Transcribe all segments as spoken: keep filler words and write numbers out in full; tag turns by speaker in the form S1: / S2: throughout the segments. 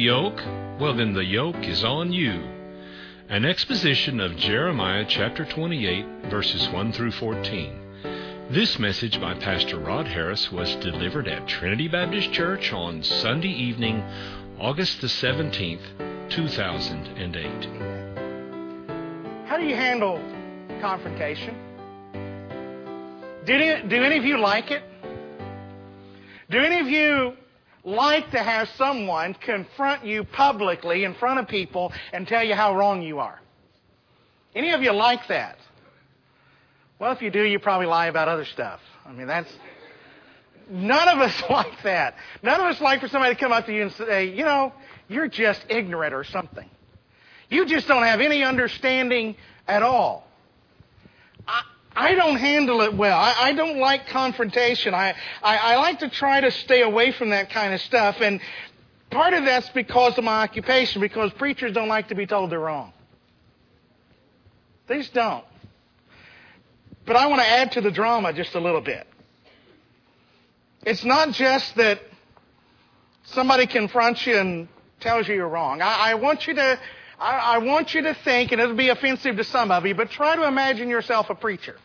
S1: yoke? Well, then the yoke is on you. An exposition of Jeremiah chapter twenty-eight, verses one through fourteen. This message by Pastor Rod Harris was delivered at Trinity Baptist Church on Sunday evening, August the seventeenth, two thousand eight.
S2: How do you handle confrontation? Do any, do any of you like it? Do any of you like to have someone confront you publicly in front of people and tell you how wrong you are? Any of you like that? Well, if you do, you probably lie about other stuff. I mean, that's... None of us like that. None of us like for somebody to come up to you and say, you know, you're just ignorant or something. You just don't have any understanding at all. I, I don't handle it well. I, I don't like confrontation. I, I, I like to try to stay away from that kind of stuff. And part of that's because of my occupation, because preachers don't like to be told they're wrong. They just don't. But I want to add to the drama just a little bit. It's not just that somebody confronts you and tells you you're wrong. I, I want you to... I want you to think, and it'll be offensive to some of you, but try to imagine yourself a preacher.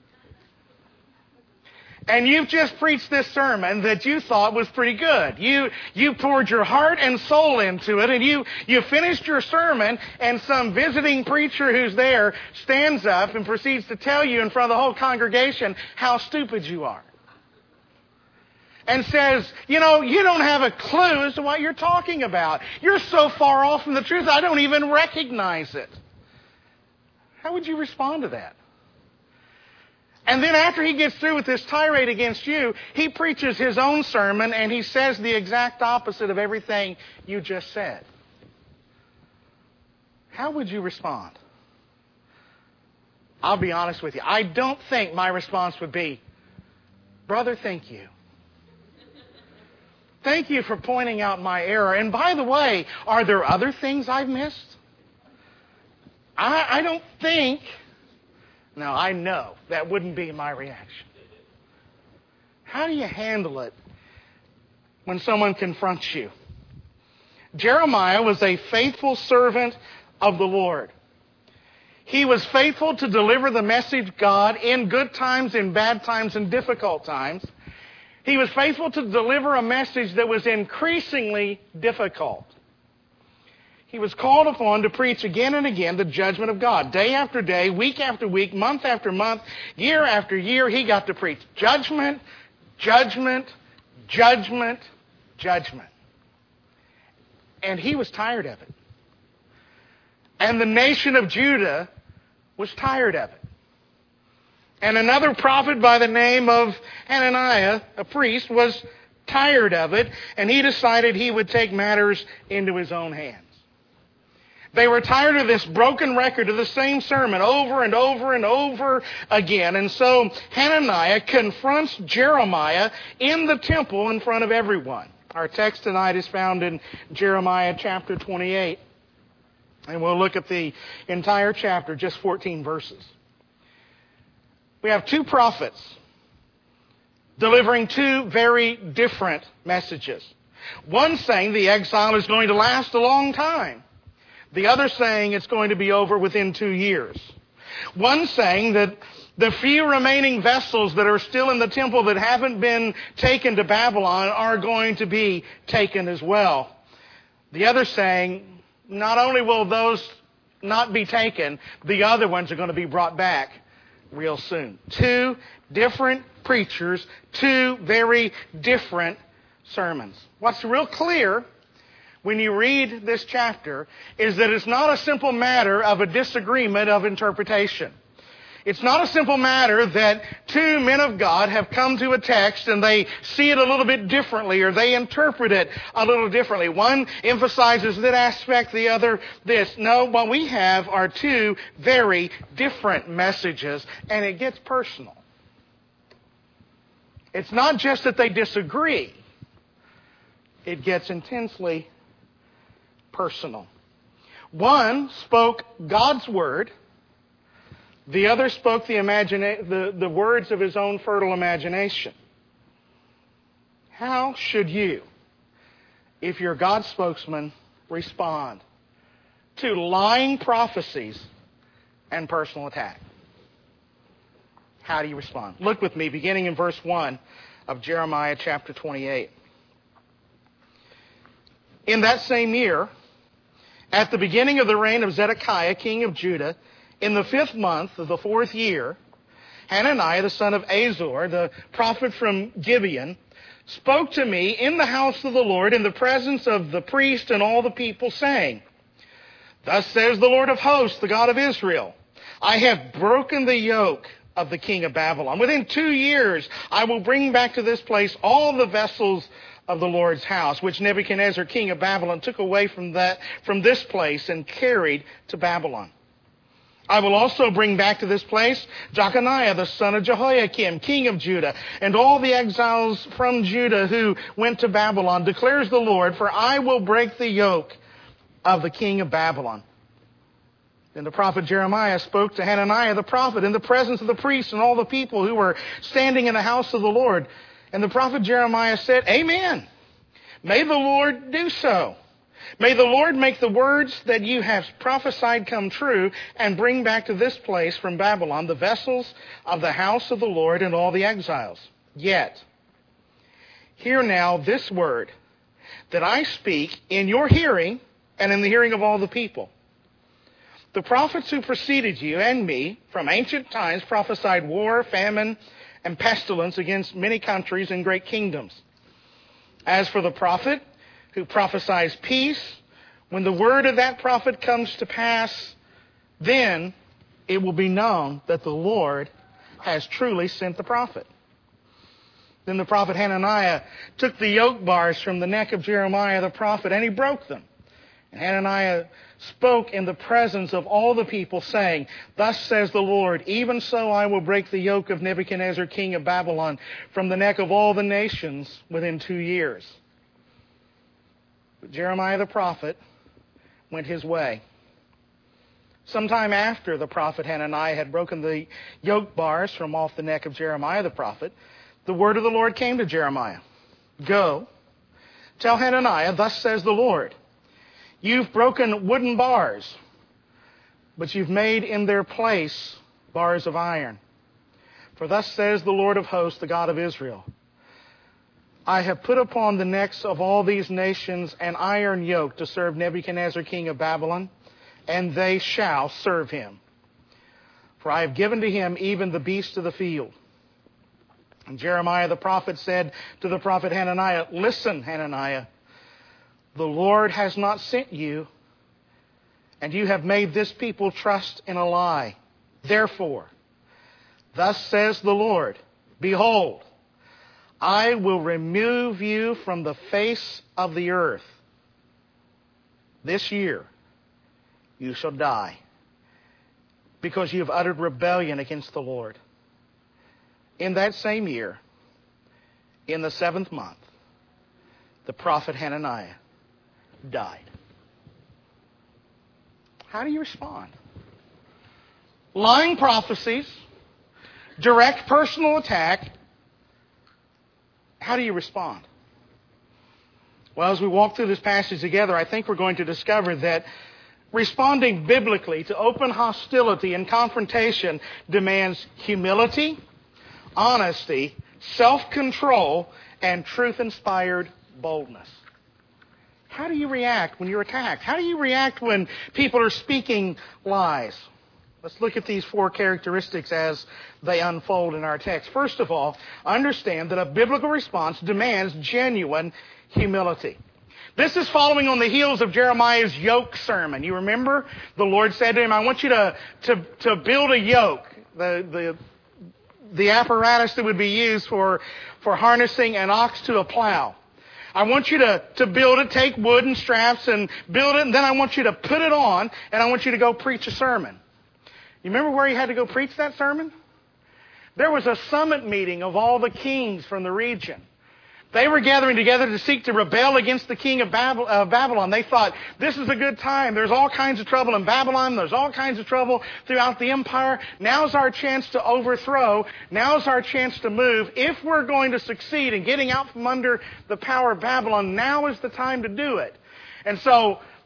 S2: And you've just preached this sermon that you thought was pretty good. You you poured your heart and soul into it, and you, you finished your sermon, and some visiting preacher who's there stands up and proceeds to tell you in front of the whole congregation how stupid you are. And says, you know, you don't have a clue as to what you're talking about. You're so far off from the truth, I don't even recognize it. How would you respond to that? And then after he gets through with this tirade against you, he preaches his own sermon and he says the exact opposite of everything you just said. How would you respond? I'll be honest with you. I don't think my response would be, brother, thank you. Thank you for pointing out my error. And by the way, are there other things I've missed? I, I don't think... No, I know that wouldn't be my reaction. How do you handle it when someone confronts you? Jeremiah was a faithful servant of the Lord. He was faithful to deliver the message of God in good times, in bad times, in difficult times. He was faithful to deliver a message that was increasingly difficult. He was called upon to preach again and again the judgment of God. Day after day, week after week, month after month, year after year, he got to preach judgment, judgment, judgment, judgment. And he was tired of it. And the nation of Judah was tired of it. And another prophet by the name of Hananiah, a priest, was tired of it, and he decided he would take matters into his own hands. They were tired of this broken record of the same sermon over and over and over again. And so Hananiah confronts Jeremiah in the temple in front of everyone. Our text tonight is found in Jeremiah chapter twenty-eight. And we'll look at the entire chapter, just fourteen verses. We have two prophets delivering two very different messages. One saying the exile is going to last a long time. The other saying it's going to be over within two years. One saying that the few remaining vessels that are still in the temple that haven't been taken to Babylon are going to be taken as well. The other saying, not only will those not be taken, the other ones are going to be brought back real soon. Two different preachers, two very different sermons. What's real clear when you read this chapter is that it's not a simple matter of a disagreement of interpretation. It's not a simple matter that two men of God have come to a text and they see it a little bit differently or they interpret it a little differently. One emphasizes that aspect, the other this. No, what we have are two very different messages, and it gets personal. It's not just that they disagree. It gets intensely personal. One spoke God's word. The other spoke the, imagina- the, the words of his own fertile imagination. How should you, if you're God's spokesman, respond to lying prophecies and personal attack? How do you respond? Look with me, beginning in verse one of Jeremiah chapter twenty-eight. In that same year, at the beginning of the reign of Zedekiah, king of Judah, in the fifth month of the fourth year, Hananiah, the son of Azor, the prophet from Gibeon, spoke to me in the house of the Lord in the presence of the priest and all the people, saying, Thus says the Lord of hosts, the God of Israel, I have broken the yoke of the king of Babylon. Within two years, I will bring back to this place all the vessels of the Lord's house, which Nebuchadnezzar, king of Babylon, took away from that from this place and carried to Babylon. I will also bring back to this place Jeconiah, the son of Jehoiakim, king of Judah, and all the exiles from Judah who went to Babylon, declares the Lord, for I will break the yoke of the king of Babylon. Then the prophet Jeremiah spoke to Hananiah the prophet in the presence of the priests and all the people who were standing in the house of the Lord. And the prophet Jeremiah said, Amen. May the Lord do so. May the Lord make the words that you have prophesied come true and bring back to this place from Babylon the vessels of the house of the Lord and all the exiles. Yet, hear now this word that I speak in your hearing and in the hearing of all the people. The prophets who preceded you and me from ancient times prophesied war, famine, and pestilence against many countries and great kingdoms. As for the prophet who prophesies peace, when the word of that prophet comes to pass, then it will be known that the Lord has truly sent the prophet. Then the prophet Hananiah took the yoke bars from the neck of Jeremiah the prophet, and he broke them. And Hananiah spoke in the presence of all the people, saying, Thus says the Lord, even so I will break the yoke of Nebuchadnezzar, king of Babylon, from the neck of all the nations within two years. But Jeremiah the prophet went his way. Sometime after the prophet Hananiah had broken the yoke bars from off the neck of Jeremiah the prophet, the word of the Lord came to Jeremiah. Go, tell Hananiah, thus says the Lord, you've broken wooden bars, but you've made in their place bars of iron. For thus says the Lord of hosts, the God of Israel, I have put upon the necks of all these nations an iron yoke to serve Nebuchadnezzar, king of Babylon, and they shall serve him. For I have given to him even the beasts of the field. And Jeremiah the prophet said to the prophet Hananiah, Listen, Hananiah, the Lord has not sent you, and you have made this people trust in a lie. Therefore, thus says the Lord, Behold, I will remove you from the face of the earth. This year you shall die, because you have uttered rebellion against the Lord. In that same year, in the seventh month, the prophet Hananiah died. How do you respond? Lying prophecies, direct personal attack. How do you respond? Well, as we walk through this passage together, I think we're going to discover that responding biblically to open hostility and confrontation demands humility, honesty, self-control, and truth-inspired boldness. How do you react when you're attacked? How do you react when people are speaking lies? Let's look at these four characteristics as they unfold in our text. First of all, understand that a biblical response demands genuine humility. This is following on the heels of Jeremiah's yoke sermon. You remember? The Lord said to him, I want you to, to, to build a yoke, the, the, the apparatus that would be used for, for harnessing an ox to a plow. I want you to, to build it, take wood and straps and build it, and then I want you to put it on, and I want you to go preach a sermon. You remember where he had to go preach that sermon? There was a summit meeting of all the kings from the region. They were gathering together to seek to rebel against the king of Babylon. They thought, this is a good time. There's all kinds of trouble in Babylon. There's all kinds of trouble throughout the empire. Now's our chance to overthrow. Now's our chance to move. If we're going to succeed in getting out from under the power of Babylon, now is the time to do it. And so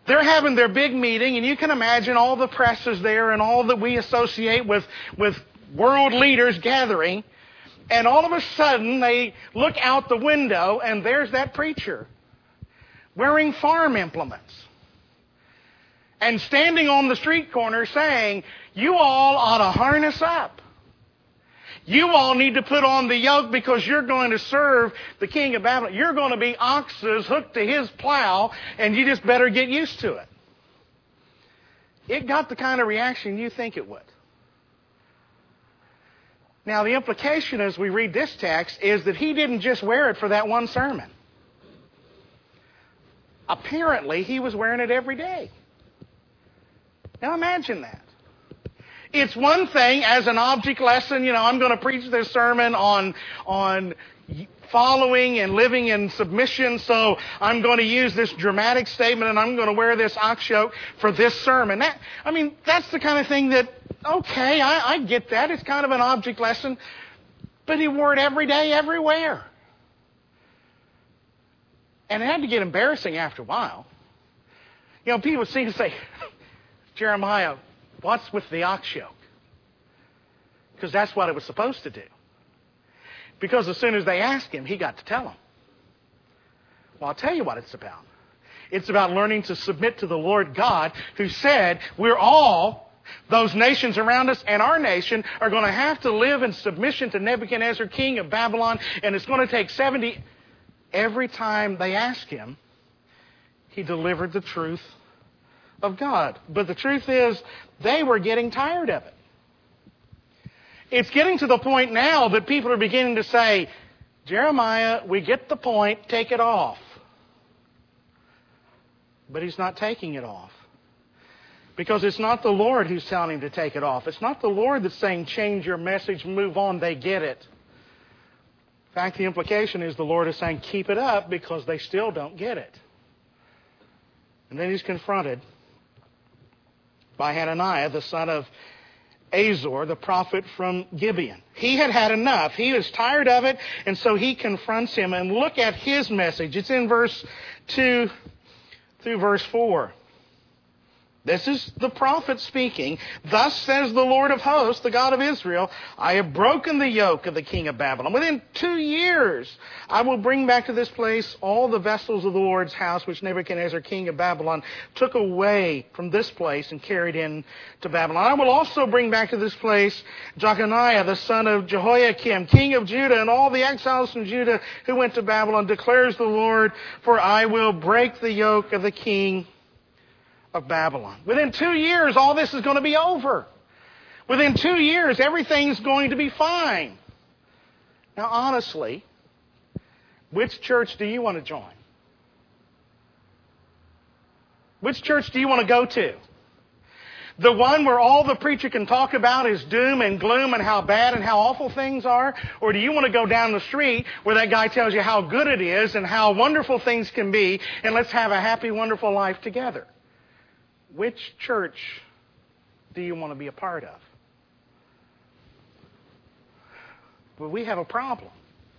S2: They're having their big meeting, and you can imagine all the press is there and all that we associate with, with world leaders gathering. And all of a sudden, they look out the window, and there's that preacher wearing farm implements and standing on the street corner saying, you all ought to harness up. You all need to put on the yoke because you're going to serve the king of Babylon. You're going to be oxes hooked to his plow, and you just better get used to it. It got the kind of reaction you think it would. Now, the implication as we read this text is that he didn't just wear it for that one sermon. Apparently, he was wearing it every day. Now, imagine that. It's one thing as an object lesson, you know, I'm going to preach this sermon on, on following and living in submission, so I'm going to use this dramatic statement and I'm going to wear this ox yoke for this sermon. That, I mean, that's the kind of thing that, okay, I, I get that. It's kind of an object lesson. But he wore it every day, everywhere. And it had to get embarrassing after a while. You know, people would seem to say, Jeremiah, what's with the ox yoke? Because that's what it was supposed to do. Because as soon as they asked him, he got to tell them. Well, I'll tell you what it's about. It's about learning to submit to the Lord God, who said we're all, those nations around us and our nation, are going to have to live in submission to Nebuchadnezzar, king of Babylon, and it's going to take seventy. Every time they asked him, he delivered the truth of God. But the truth is, they were getting tired of it. It's getting to the point now that people are beginning to say, Jeremiah, we get the point, take it off. But he's not taking it off. Because it's not the Lord who's telling him to take it off. It's not the Lord that's saying, change your message, move on, they get it. In fact, the implication is the Lord is saying, keep it up because they still don't get it. And then he's confronted by Hananiah, the son of Azor, the prophet from Gibeon. He had had enough. He was tired of it, and so he confronts him. And look at his message. It's in verse two through verse four. This is the prophet speaking. Thus says the Lord of hosts, the God of Israel, I have broken the yoke of the king of Babylon. Within two years, I will bring back to this place all the vessels of the Lord's house, which Nebuchadnezzar, king of Babylon, took away from this place and carried in to Babylon. I will also bring back to this place Jeconiah, the son of Jehoiakim, king of Judah, and all the exiles from Judah who went to Babylon, declares the Lord, for I will break the yoke of the king of Babylon. Within two years, all this is going to be over. Within two years, everything's going to be fine. Now, honestly, which church do you want to join? Which church do you want to go to? The one where all the preacher can talk about is doom and gloom and how bad and how awful things are? Or do you want to go down the street where that guy tells you how good it is and how wonderful things can be, and let's have a happy, wonderful life together? Which church do you want to be a part of? Well, we have a problem.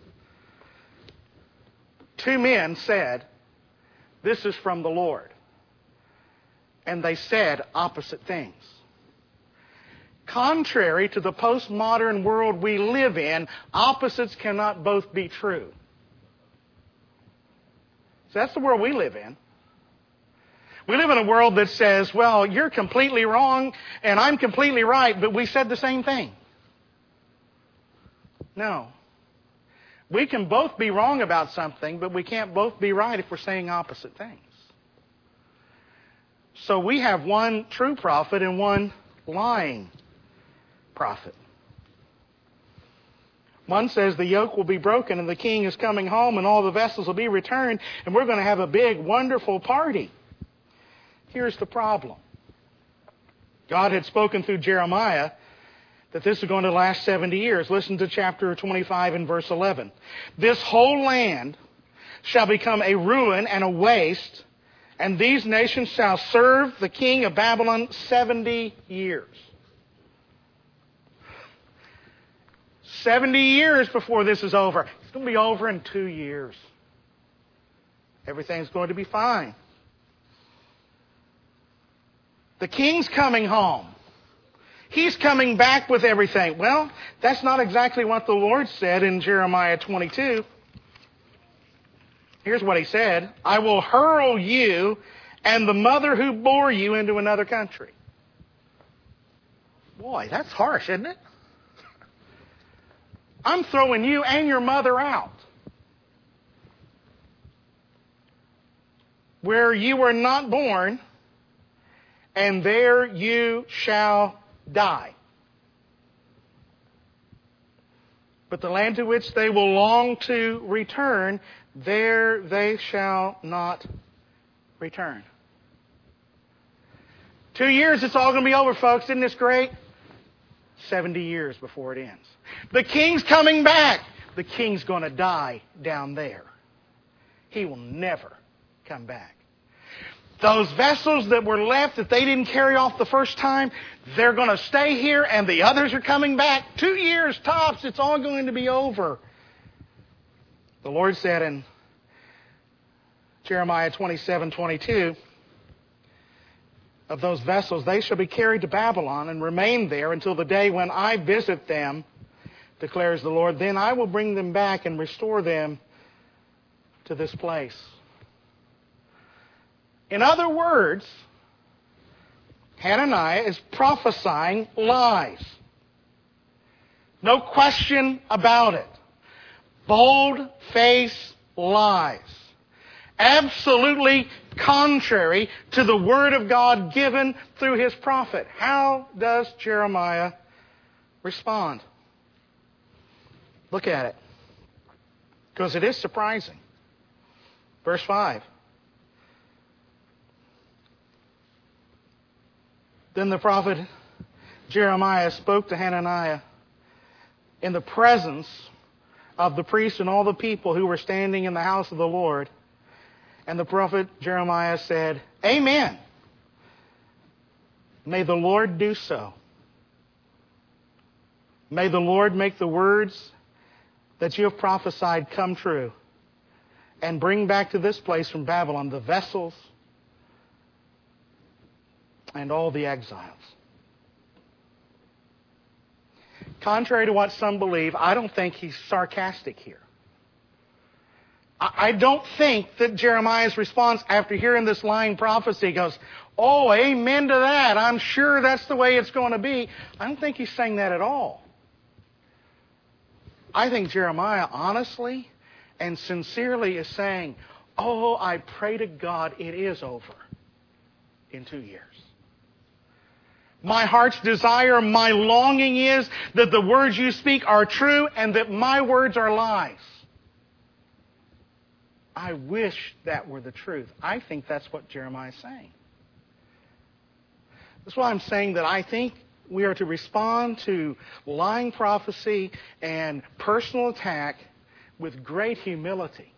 S2: Two men said, this is from the Lord. And they said opposite things. Contrary to the postmodern world we live in, opposites cannot both be true. So that's the world we live in. We live in a world that says, well, you're completely wrong and I'm completely right, but we said the same thing. No. We can both be wrong about something, but we can't both be right if we're saying opposite things. So we have one true prophet and one lying prophet. One says the yoke will be broken and the king is coming home and all the vessels will be returned and we're going to have a big, wonderful party. Here's the problem. God had spoken through Jeremiah that this is going to last seventy years. Listen to chapter twenty-five and verse eleven. This whole land shall become a ruin and a waste, and these nations shall serve the king of Babylon seventy years. seventy years before this is over. It's going to be over in two years. Everything's going to be fine. The king's coming home. He's coming back with everything. Well, that's not exactly what the Lord said in Jeremiah twenty-two. Here's what he said. I will hurl you and the mother who bore you into another country. Boy, that's harsh, isn't it? I'm throwing you and your mother out, where you were not born, and there you shall die. But the land to which they will long to return, there they shall not return. Two years, it's all going to be over, folks. Isn't this great? Seventy years before it ends. The king's coming back. The king's going to die down there. He will never come back. Those vessels that were left that they didn't carry off the first time, they're going to stay here, and the others are coming back. Two years tops, it's all going to be over. The Lord said in Jeremiah twenty-seven twenty-two, of those vessels, they shall be carried to Babylon and remain there until the day when I visit them, declares the Lord. Then I will bring them back and restore them to this place. In other words, Hananiah is prophesying lies. No question about it. Bold-faced lies. Absolutely contrary to the Word of God given through His prophet. How does Jeremiah respond? Look at it. Because it is surprising. Verse five. Then the prophet Jeremiah spoke to Hananiah in the presence of the priests and all the people who were standing in the house of the Lord. And the prophet Jeremiah said, Amen. May the Lord do so. May the Lord make the words that you have prophesied come true, and bring back to this place from Babylon the vessels and all the exiles. Contrary to what some believe, I don't think he's sarcastic here. I don't think that Jeremiah's response after hearing this lying prophecy goes, oh, amen to that. I'm sure that's the way it's going to be. I don't think he's saying that at all. I think Jeremiah honestly and sincerely is saying, oh, I pray to God it is over in two years. My heart's desire, my longing is that the words you speak are true and that my words are lies. I wish that were the truth. I think that's what Jeremiah is saying. That's why I'm saying that I think we are to respond to lying prophecy and personal attack with great humility.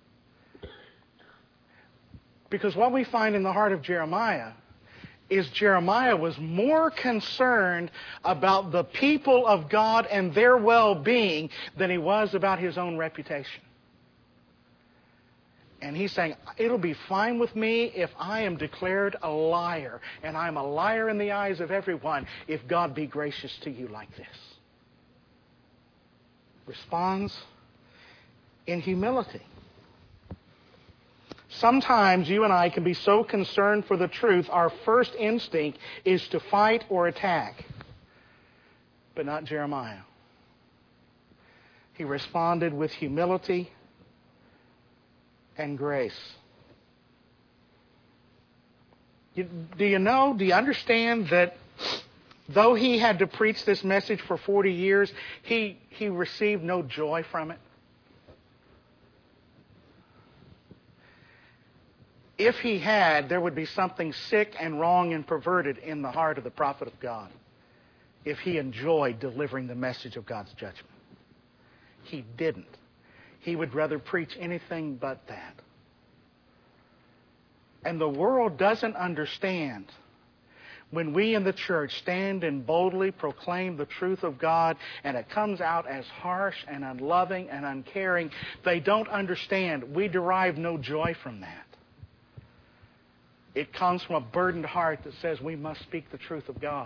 S2: Because what we find in the heart of Jeremiah is Jeremiah was more concerned about the people of God and their well-being than he was about his own reputation. And he's saying, it'll be fine with me if I am declared a liar. And I'm a liar in the eyes of everyone if God be gracious to you like this. Responds in humility. Sometimes you and I can be so concerned for the truth, our first instinct is to fight or attack. But not Jeremiah. He responded with humility and grace. You, do you know, do you understand that though he had to preach this message for forty years, he, he received no joy from it? If he had, there would be something sick and wrong and perverted in the heart of the prophet of God if he enjoyed delivering the message of God's judgment. He didn't. He would rather preach anything but that. And the world doesn't understand when we in the church stand and boldly proclaim the truth of God and it comes out as harsh and unloving and uncaring. They don't understand. We derive no joy from that. It comes from a burdened heart that says we must speak the truth of God.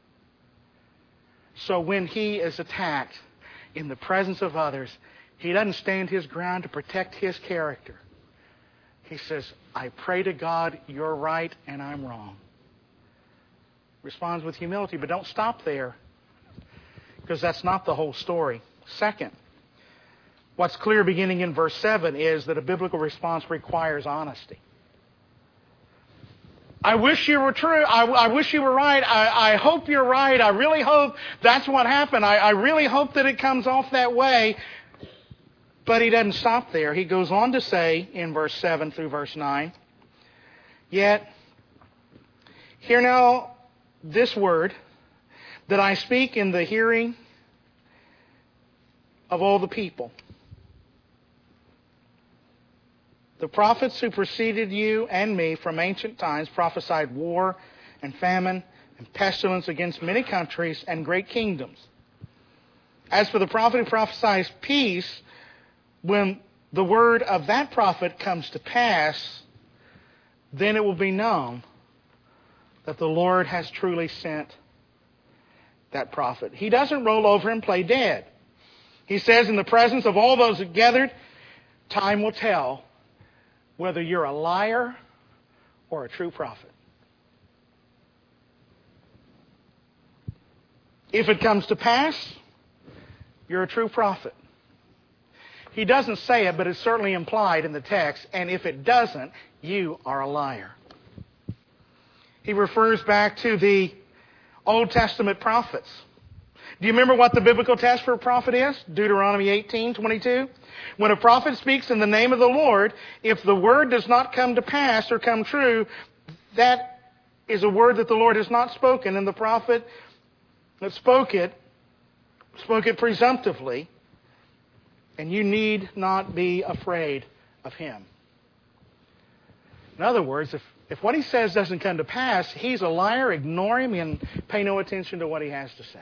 S2: So when he is attacked in the presence of others, he doesn't stand his ground to protect his character. He says, I pray to God, you're right and I'm wrong. Responds with humility, but don't stop there, because that's not the whole story. Second, what's clear beginning in verse seven is that a biblical response requires honesty. I wish you were true. I, I wish you were right. I, I hope you're right. I really hope that's what happened. I, I really hope that it comes off that way. But he doesn't stop there. He goes on to say in verse seven through verse nine, yet, hear now this word that I speak in the hearing of all the people. The prophets who preceded you and me from ancient times prophesied war and famine and pestilence against many countries and great kingdoms. As for the prophet who prophesies peace, when the word of that prophet comes to pass, then it will be known that the Lord has truly sent that prophet. He doesn't roll over and play dead. He says, in the presence of all those gathered, time will tell whether you're a liar or a true prophet. If it comes to pass, you're a true prophet. He doesn't say it, but it's certainly implied in the text. And if it doesn't, you are a liar. He refers back to the Old Testament prophets. Do you remember what the biblical test for a prophet is? Deuteronomy eighteen twenty-two. When a prophet speaks in the name of the Lord, if the word does not come to pass or come true, that is a word that the Lord has not spoken, and the prophet that spoke it, spoke it presumptively, and you need not be afraid of him. In other words, if, if what he says doesn't come to pass, he's a liar, ignore him, and pay no attention to what he has to say.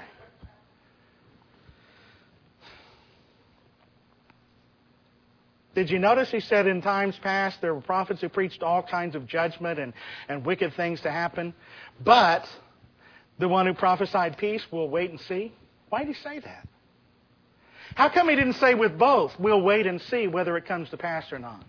S2: Did you notice he said in times past there were prophets who preached all kinds of judgment and, and wicked things to happen, but the one who prophesied peace, we'll wait and see? Why did he say that? How come he didn't say with both, we'll wait and see whether it comes to pass or not?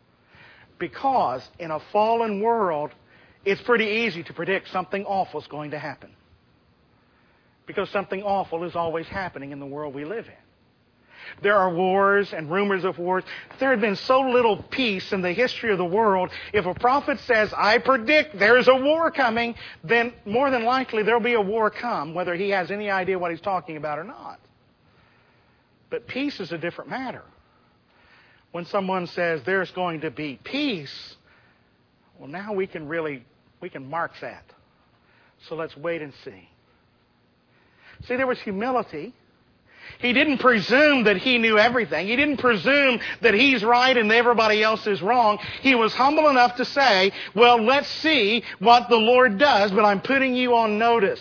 S2: Because in a fallen world, it's pretty easy to predict something awful is going to happen. Because something awful is always happening in the world we live in. There are wars and rumors of wars. There had been so little peace in the history of the world. If a prophet says, I predict there's a war coming, then more than likely there'll be a war come, whether he has any idea what he's talking about or not. But peace is a different matter. When someone says there's going to be peace, well, now we can really, we can mark that. So let's wait and see. See, there was humility. He didn't presume that he knew everything. He didn't presume that he's right and everybody else is wrong. He was humble enough to say, well, let's see what the Lord does, but I'm putting you on notice.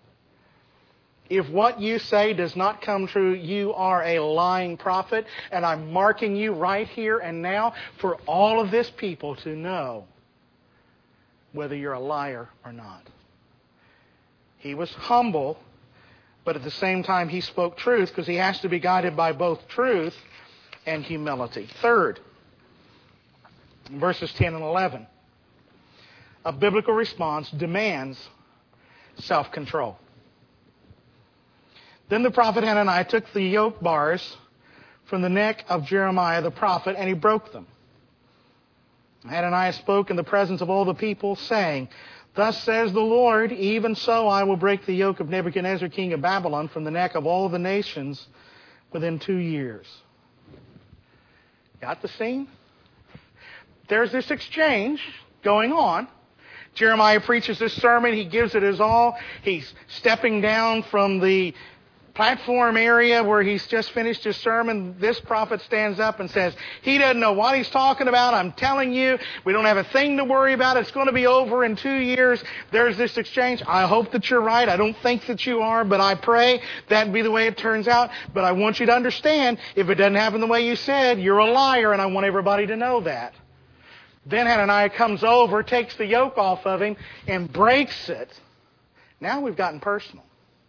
S2: If what you say does not come true, you are a lying prophet, and I'm marking you right here and now for all of this people to know whether you're a liar or not. He was humble, but at the same time he spoke truth, because he has to be guided by both truth and humility. Third, verses ten and eleven. A biblical response demands self-control. Then the prophet Hananiah took the yoke bars from the neck of Jeremiah the prophet, and he broke them. Hananiah spoke in the presence of all the people, saying, Thus says the Lord, even so I will break the yoke of Nebuchadnezzar, king of Babylon, from the neck of all the nations within two years. Got the scene? There's this exchange going on. Jeremiah preaches this sermon. He gives it his all. He's stepping down from the platform area where he's just finished his sermon. This prophet stands up and says, he doesn't know what he's talking about. I'm telling you, we don't have a thing to worry about. It's going to be over in two years. There's this exchange. I hope that you're right. I don't think that you are, but I pray that'd be the way it turns out. But I want you to understand, if it doesn't happen the way you said, you're a liar, and I want everybody to know that. Then Hananiah comes over, takes the yoke off of him, and breaks it. Now we've gotten personal.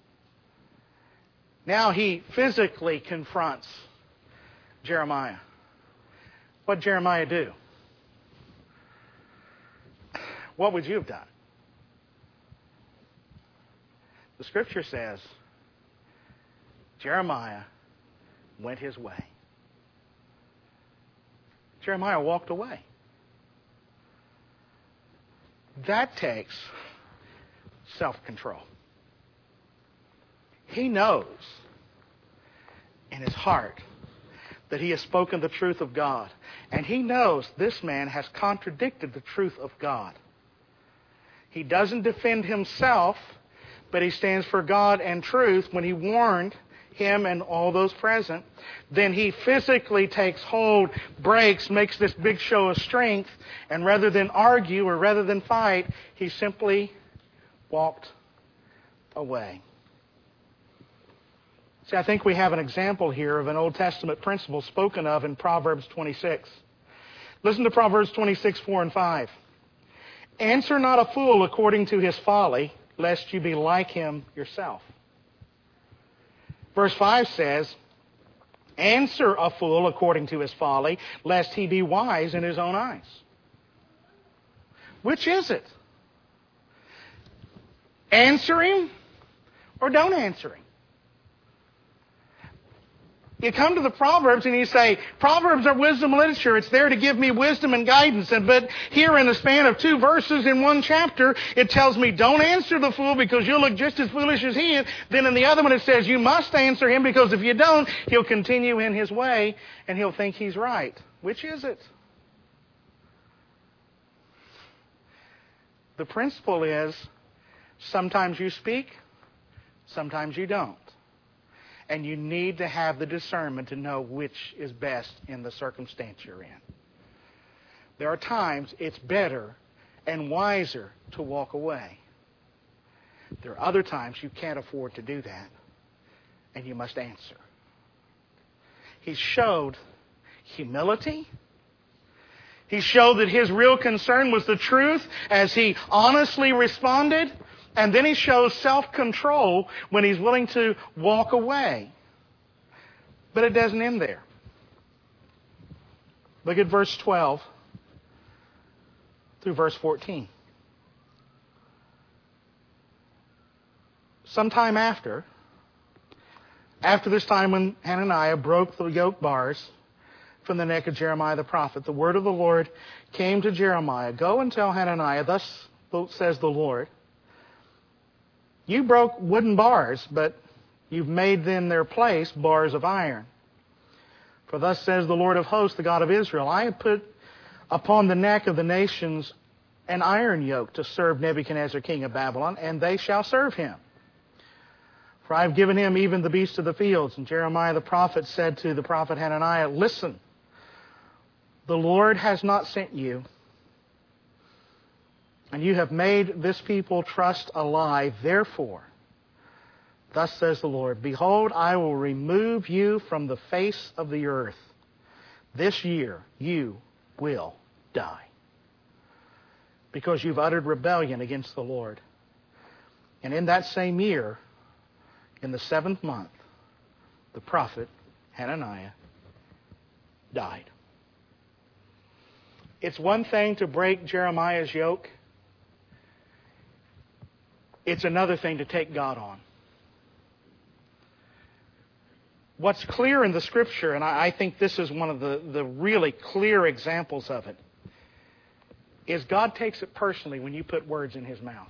S2: Now he physically confronts Jeremiah. What did Jeremiah do? What would you have done? The Scripture says Jeremiah went his way. Jeremiah walked away. That takes self-control. He knows in his heart that he has spoken the truth of God. And he knows this man has contradicted the truth of God. He doesn't defend himself, but he stands for God and truth when he warned him and all those present. Then he physically takes hold, breaks, makes this big show of strength, and rather than argue or rather than fight, he simply walked away. See, I think we have an example here of an Old Testament principle spoken of in Proverbs twenty-six. Listen to Proverbs twenty-six, four and five. Answer not a fool according to his folly, lest you be like him yourself. Verse five says, answer a fool according to his folly, lest he be wise in his own eyes. Which is it? Answer him or don't answer him? You come to the Proverbs and you say, Proverbs are wisdom literature. It's there to give me wisdom and guidance. And but here in the span of two verses in one chapter, it tells me don't answer the fool because you'll look just as foolish as he is. Then in the other one it says you must answer him because if you don't, he'll continue in his way and he'll think he's right. Which is it? The principle is sometimes you speak, sometimes you don't. And you need to have the discernment to know which is best in the circumstance you're in. There are times it's better and wiser to walk away. There are other times you can't afford to do that, and you must answer. He showed humility. He showed that his real concern was the truth as he honestly responded. And then he shows self-control when he's willing to walk away. But it doesn't end there. Look at verse twelve through verse fourteen. Sometime after, after this time when Hananiah broke the yoke bars from the neck of Jeremiah the prophet, the word of the Lord came to Jeremiah. Go and tell Hananiah, thus says the Lord, you broke wooden bars, but you've made in their place bars of iron. For thus says the Lord of hosts, the God of Israel, I have put upon the neck of the nations an iron yoke to serve Nebuchadnezzar king of Babylon, and they shall serve him. For I have given him even the beasts of the fields. And Jeremiah the prophet said to the prophet Hananiah, listen, the Lord has not sent you, and you have made this people trust a lie. Therefore, thus says the Lord, behold, I will remove you from the face of the earth. This year you will die, because you've uttered rebellion against the Lord. And in that same year, in the seventh month, the prophet Hananiah died. It's one thing to break Jeremiah's yoke. It's another thing to take God on. What's clear in the Scripture, and I think this is one of the, the really clear examples of it, is God takes it personally when you put words in His mouth.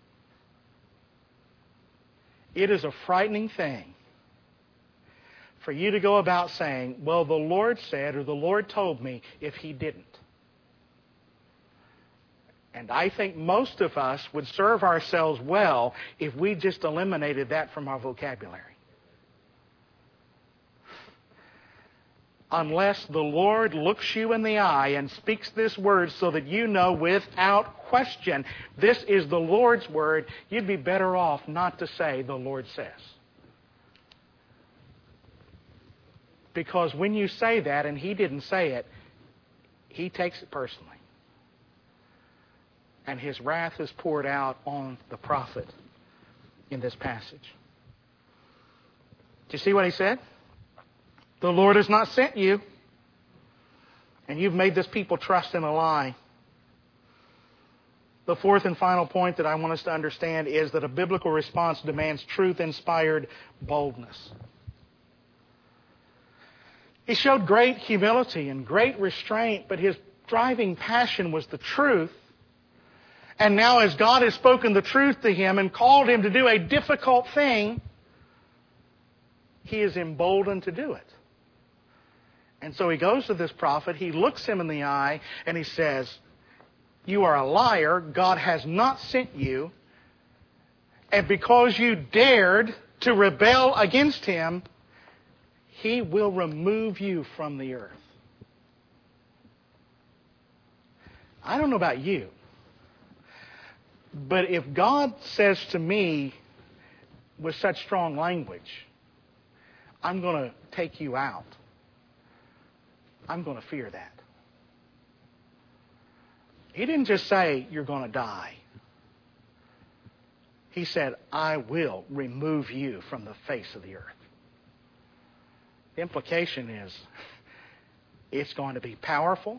S2: It is a frightening thing for you to go about saying, well, the Lord said or the Lord told me, if He didn't. And I think most of us would serve ourselves well if we just eliminated that from our vocabulary. Unless the Lord looks you in the eye and speaks this word so that you know without question this is the Lord's word, you'd be better off not to say the Lord says. Because when you say that and He didn't say it, He takes it personally. And his wrath is poured out on the prophet in this passage. Do you see what he said? The Lord has not sent you, and you've made this people trust in a lie. The fourth and final point that I want us to understand is that a biblical response demands truth-inspired boldness. He showed great humility and great restraint, but his driving passion was the truth. And now as God has spoken the truth to him and called him to do a difficult thing, he is emboldened to do it. And so he goes to this prophet, he looks him in the eye, and he says, "You are a liar. God has not sent you. And because you dared to rebel against him, he will remove you from the earth." I don't know about you, but if God says to me with such strong language, "I'm going to take you out," I'm going to fear that. He didn't just say, "You're going to die." He said, "I will remove you from the face of the earth." The implication is, it's going to be powerful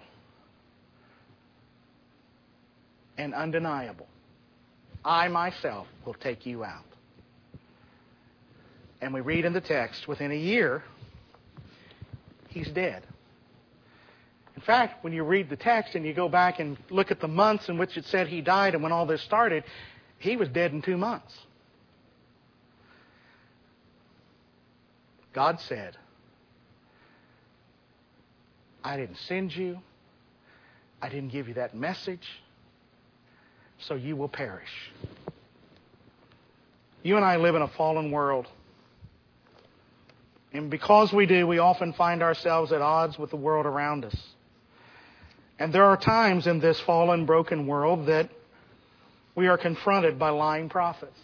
S2: and undeniable. I myself will take you out. And we read in the text, within a year, he's dead. In fact, when you read the text and you go back and look at the months in which it said he died and when all this started, he was dead in two months. God said, "I didn't send you. I didn't give you that message. So you will perish." You and I live in a fallen world. And because we do, we often find ourselves at odds with the world around us. And there are times in this fallen, broken world that we are confronted by lying prophets.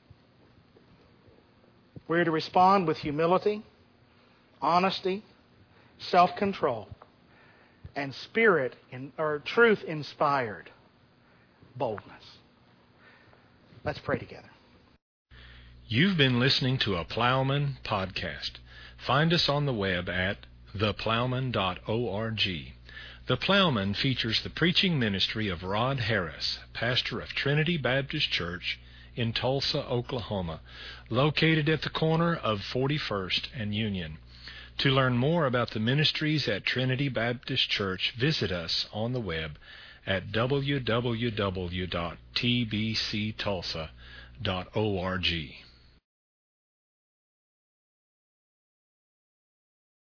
S2: We're to respond with humility, honesty, self-control, and spirit in, or truth-inspired boldness. Let's pray together.
S1: You've been listening to a Plowman podcast. Find us on the web at the plowman dot org. The Plowman features the preaching ministry of Rod Harris, pastor of Trinity Baptist Church in Tulsa, Oklahoma, located at the corner of forty-first and Union. To learn more about the ministries at Trinity Baptist Church, visit us on the web at w w w dot t b c tulsa dot org.